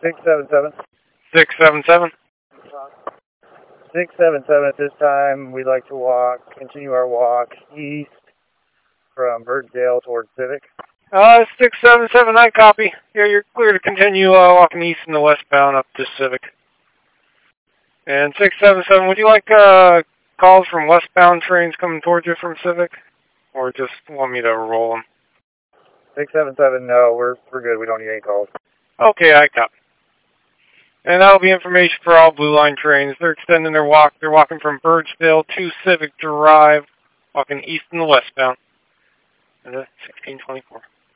677. 677. 677 at this time, we'd like to continue our walk east from Birchdale towards Civic. 677, I copy. Yeah, you're clear to continue walking east and the westbound up to Civic. And 677, would you like calls from westbound trains coming towards you from Civic? Or just want me to roll them? 677, no, we're good. We don't need any calls. Okay, I copy. And that'll be information for all Blue Line trains. They're extending their walk. They're walking from Birchdale to Civic Drive, walking east and the westbound. And 1624.